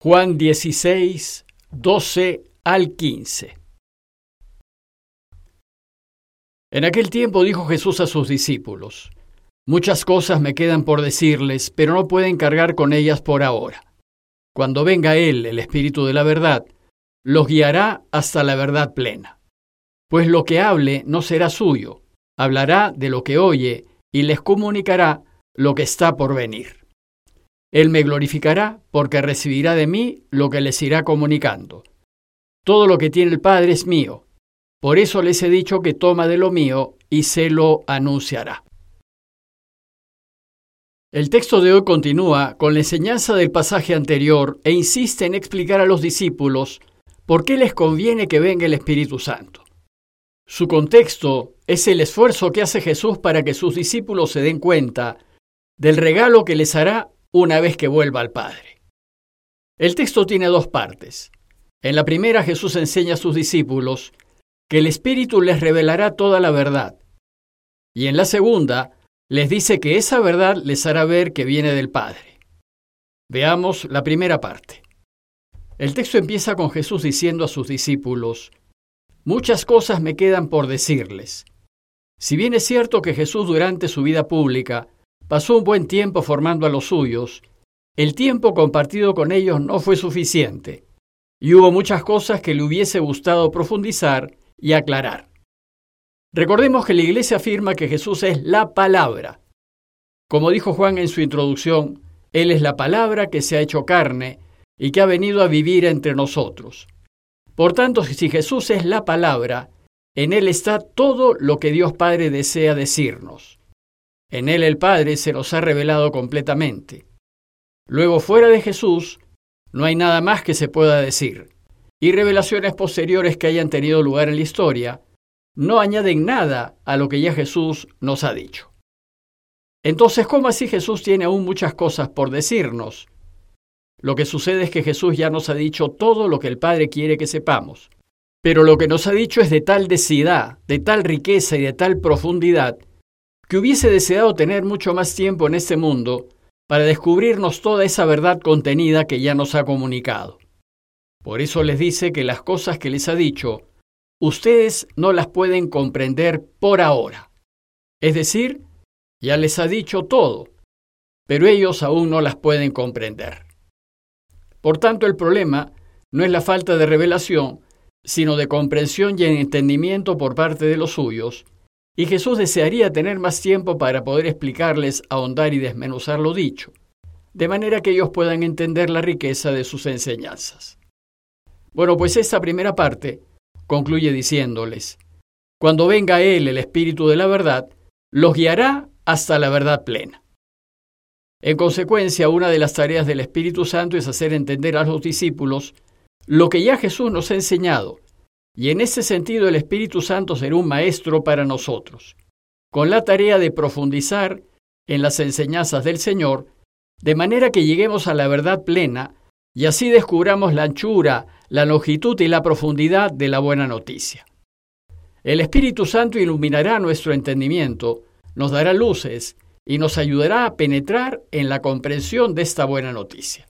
Juan 16, 12 al 15. En aquel tiempo dijo Jesús a sus discípulos: Muchas cosas me quedan por decirles, pero no pueden cargar con ellas por ahora. Cuando venga Él, el Espíritu de la verdad, los guiará hasta la verdad plena. Pues lo que hable no será suyo, hablará de lo que oye y les comunicará lo que está por venir. Él me glorificará porque recibirá de mí lo que les irá comunicando. Todo lo que tiene el Padre es mío. Por eso les he dicho que toma de lo mío y se lo anunciará. El texto de hoy continúa con la enseñanza del pasaje anterior e insiste en explicar a los discípulos por qué les conviene que venga el Espíritu Santo. Su contexto es el esfuerzo que hace Jesús para que sus discípulos se den cuenta del regalo que les hará una vez que vuelva al Padre. El texto tiene dos partes. En la primera, Jesús enseña a sus discípulos que el Espíritu les revelará toda la verdad. Y en la segunda, les dice que esa verdad les hará ver que viene del Padre. Veamos la primera parte. El texto empieza con Jesús diciendo a sus discípulos: Muchas cosas me quedan por decirles. Si bien es cierto que Jesús durante su vida pública pasó un buen tiempo formando a los suyos, el tiempo compartido con ellos no fue suficiente, y hubo muchas cosas que le hubiese gustado profundizar y aclarar. Recordemos que la Iglesia afirma que Jesús es la palabra. Como dijo Juan en su introducción, Él es la palabra que se ha hecho carne y que ha venido a vivir entre nosotros. Por tanto, si Jesús es la palabra, en Él está todo lo que Dios Padre desea decirnos. En Él el Padre se nos ha revelado completamente. Luego, fuera de Jesús, no hay nada más que se pueda decir, y revelaciones posteriores que hayan tenido lugar en la historia no añaden nada a lo que ya Jesús nos ha dicho. Entonces, ¿cómo así Jesús tiene aún muchas cosas por decirnos? Lo que sucede es que Jesús ya nos ha dicho todo lo que el Padre quiere que sepamos, pero lo que nos ha dicho es de tal densidad, de tal riqueza y de tal profundidad, que hubiese deseado tener mucho más tiempo en este mundo para descubrirnos toda esa verdad contenida que ya nos ha comunicado. Por eso les dice que las cosas que les ha dicho, ustedes no las pueden comprender por ahora. Es decir, ya les ha dicho todo, pero ellos aún no las pueden comprender. Por tanto, el problema no es la falta de revelación, sino de comprensión y entendimiento por parte de los suyos, y Jesús desearía tener más tiempo para poder explicarles, ahondar y desmenuzar lo dicho, de manera que ellos puedan entender la riqueza de sus enseñanzas. Bueno, pues esta primera parte concluye diciéndoles: Cuando venga Él, el Espíritu de la verdad, los guiará hasta la verdad plena. En consecuencia, una de las tareas del Espíritu Santo es hacer entender a los discípulos lo que ya Jesús nos ha enseñado, y en ese sentido el Espíritu Santo será un maestro para nosotros, con la tarea de profundizar en las enseñanzas del Señor, de manera que lleguemos a la verdad plena y así descubramos la anchura, la longitud y la profundidad de la buena noticia. El Espíritu Santo iluminará nuestro entendimiento, nos dará luces y nos ayudará a penetrar en la comprensión de esta buena noticia.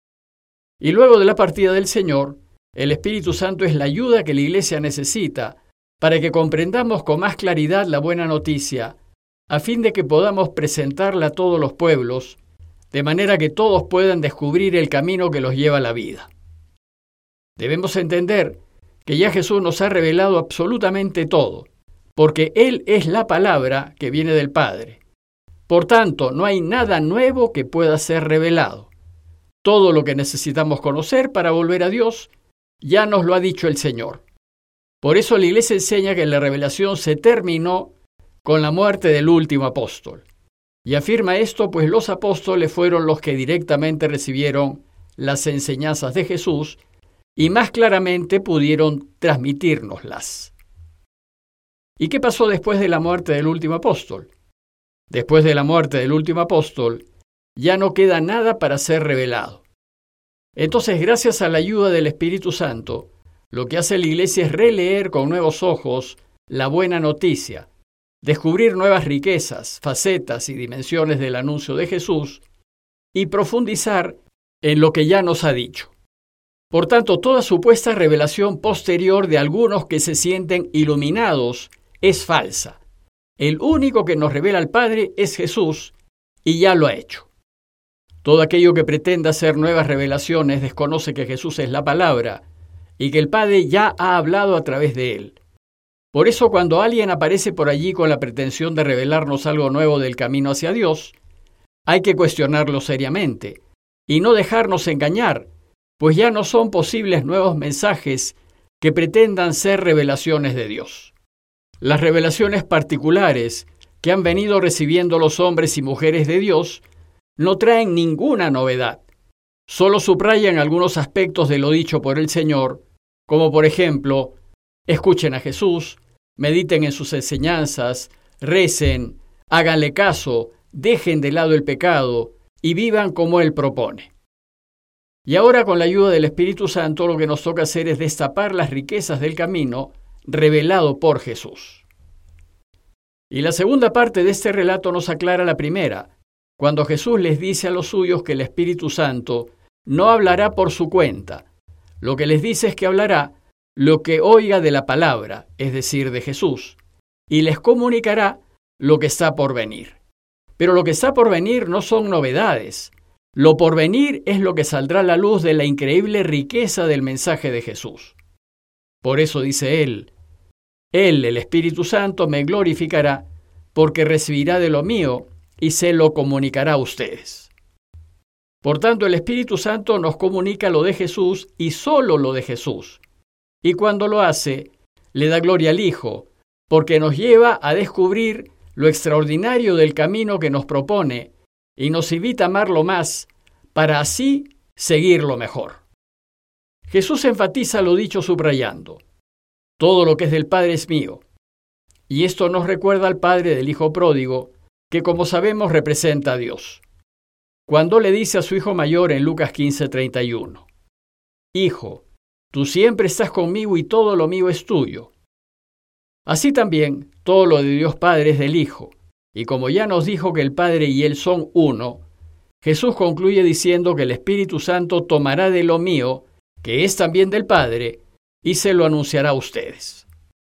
Y luego de la partida del Señor, el Espíritu Santo es la ayuda que la Iglesia necesita para que comprendamos con más claridad la buena noticia, a fin de que podamos presentarla a todos los pueblos, de manera que todos puedan descubrir el camino que los lleva a la vida. Debemos entender que ya Jesús nos ha revelado absolutamente todo, porque Él es la palabra que viene del Padre. Por tanto, no hay nada nuevo que pueda ser revelado. Todo lo que necesitamos conocer para volver a Dios ya nos lo ha dicho el Señor. Por eso la Iglesia enseña que la revelación se terminó con la muerte del último apóstol. Y afirma esto, pues los apóstoles fueron los que directamente recibieron las enseñanzas de Jesús y más claramente pudieron transmitírnoslas. ¿Y qué pasó después de la muerte del último apóstol? Después de la muerte del último apóstol, ya no queda nada para ser revelado. Entonces, gracias a la ayuda del Espíritu Santo, lo que hace la Iglesia es releer con nuevos ojos la buena noticia, descubrir nuevas riquezas, facetas y dimensiones del anuncio de Jesús y profundizar en lo que ya nos ha dicho. Por tanto, toda supuesta revelación posterior de algunos que se sienten iluminados es falsa. El único que nos revela al Padre es Jesús, y ya lo ha hecho. Todo aquello que pretenda hacer nuevas revelaciones desconoce que Jesús es la palabra y que el Padre ya ha hablado a través de él. Por eso, cuando alguien aparece por allí con la pretensión de revelarnos algo nuevo del camino hacia Dios, hay que cuestionarlo seriamente y no dejarnos engañar, pues ya no son posibles nuevos mensajes que pretendan ser revelaciones de Dios. Las revelaciones particulares que han venido recibiendo los hombres y mujeres de Dios no traen ninguna novedad, solo subrayan algunos aspectos de lo dicho por el Señor, como por ejemplo, escuchen a Jesús, mediten en sus enseñanzas, recen, háganle caso, dejen de lado el pecado y vivan como Él propone. Y ahora, con la ayuda del Espíritu Santo, lo que nos toca hacer es destapar las riquezas del camino revelado por Jesús. Y la segunda parte de este relato nos aclara la primera, cuando Jesús les dice a los suyos que el Espíritu Santo no hablará por su cuenta. Lo que les dice es que hablará lo que oiga de la palabra, es decir, de Jesús, y les comunicará lo que está por venir. Pero lo que está por venir no son novedades. Lo por venir es lo que saldrá a la luz de la increíble riqueza del mensaje de Jesús. Por eso dice Él, el Espíritu Santo, me glorificará, porque recibirá de lo mío y se lo comunicará a ustedes. Por tanto, el Espíritu Santo nos comunica lo de Jesús y solo lo de Jesús. Y cuando lo hace, le da gloria al Hijo, porque nos lleva a descubrir lo extraordinario del camino que nos propone y nos invita a amarlo más para así seguirlo mejor. Jesús enfatiza lo dicho subrayando: todo lo que es del Padre es mío. Y esto nos recuerda al padre del hijo pródigo, que como sabemos representa a Dios, cuando le dice a su hijo mayor en Lucas 15:31, Hijo, tú siempre estás conmigo y todo lo mío es tuyo. Así también, todo lo de Dios Padre es del Hijo, y como ya nos dijo que el Padre y Él son uno, Jesús concluye diciendo que el Espíritu Santo tomará de lo mío, que es también del Padre, y se lo anunciará a ustedes.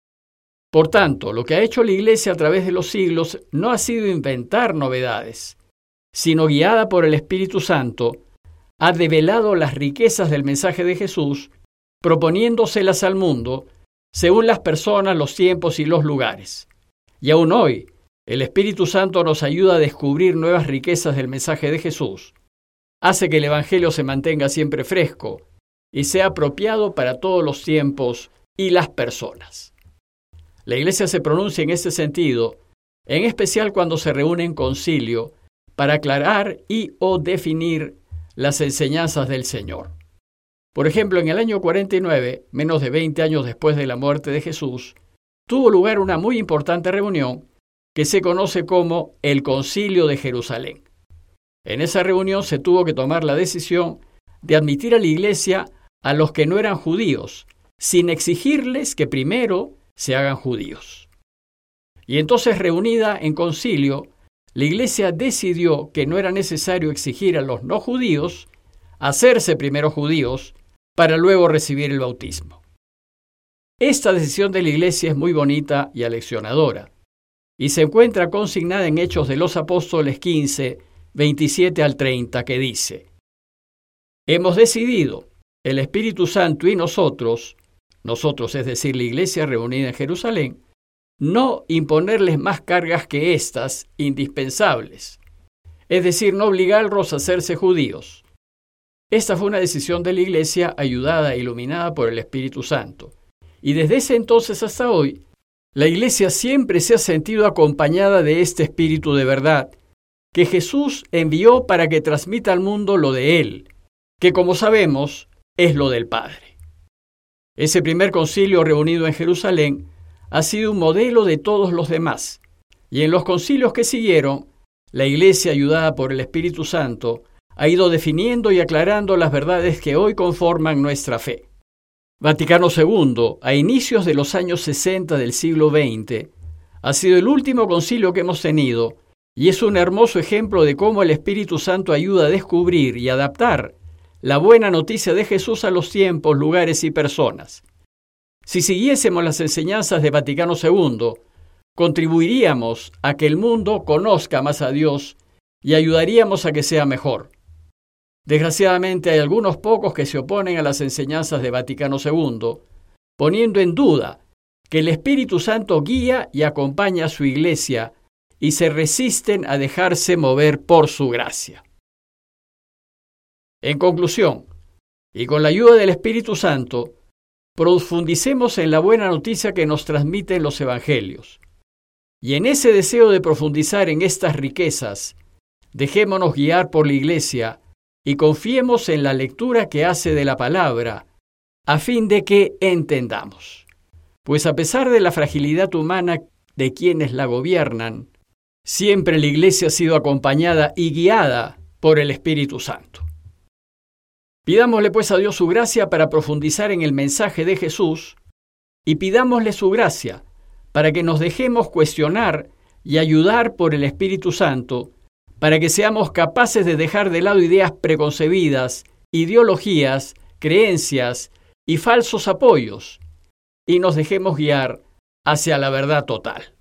Por tanto, lo que ha hecho la Iglesia a través de los siglos no ha sido inventar novedades, sino guiada por el Espíritu Santo, ha develado las riquezas del mensaje de Jesús, proponiéndoselas al mundo según las personas, los tiempos y los lugares. Y aún hoy, el Espíritu Santo nos ayuda a descubrir nuevas riquezas del mensaje de Jesús, hace que el Evangelio se mantenga siempre fresco y sea apropiado para todos los tiempos y las personas. La Iglesia se pronuncia en este sentido, en especial cuando se reúne en concilio para aclarar y o definir las enseñanzas del Señor. Por ejemplo, en el año 49, menos de 20 años después de la muerte de Jesús, tuvo lugar una muy importante reunión que se conoce como el Concilio de Jerusalén. En esa reunión se tuvo que tomar la decisión de admitir a la Iglesia a los que no eran judíos, sin exigirles que primero se hagan judíos. Y entonces, reunida en concilio, la Iglesia decidió que no era necesario exigir a los no judíos hacerse primero judíos para luego recibir el bautismo. Esta decisión de la Iglesia es muy bonita y aleccionadora, y se encuentra consignada en Hechos de los Apóstoles 15, 27 al 30, que dice: Hemos decidido, el Espíritu Santo y nosotros es decir, la Iglesia reunida en Jerusalén, no imponerles más cargas que estas indispensables, es decir, no obligarlos a hacerse judíos. Esta fue una decisión de la Iglesia ayudada e iluminada por el Espíritu Santo. Y desde ese entonces hasta hoy, la Iglesia siempre se ha sentido acompañada de este Espíritu de verdad, que Jesús envió para que transmita al mundo lo de Él, que como sabemos es lo del Padre. Ese primer concilio reunido en Jerusalén ha sido un modelo de todos los demás, y en los concilios que siguieron, la Iglesia, ayudada por el Espíritu Santo, ha ido definiendo y aclarando las verdades que hoy conforman nuestra fe. Vaticano II, a inicios de los años 60 del siglo XX, ha sido el último concilio que hemos tenido, y es un hermoso ejemplo de cómo el Espíritu Santo ayuda a descubrir y adaptar la buena noticia de Jesús a los tiempos, lugares y personas. Si siguiésemos las enseñanzas de Vaticano II, contribuiríamos a que el mundo conozca más a Dios y ayudaríamos a que sea mejor. Desgraciadamente hay algunos pocos que se oponen a las enseñanzas de Vaticano II, poniendo en duda que el Espíritu Santo guía y acompaña a su Iglesia y se resisten a dejarse mover por su gracia. En conclusión, y con la ayuda del Espíritu Santo, profundicemos en la buena noticia que nos transmiten los Evangelios. Y en ese deseo de profundizar en estas riquezas, dejémonos guiar por la Iglesia y confiemos en la lectura que hace de la palabra, a fin de que entendamos. Pues a pesar de la fragilidad humana de quienes la gobiernan, siempre la Iglesia ha sido acompañada y guiada por el Espíritu Santo. Pidámosle pues a Dios su gracia para profundizar en el mensaje de Jesús y pidámosle su gracia para que nos dejemos cuestionar y ayudar por el Espíritu Santo para que seamos capaces de dejar de lado ideas preconcebidas, ideologías, creencias y falsos apoyos y nos dejemos guiar hacia la verdad total.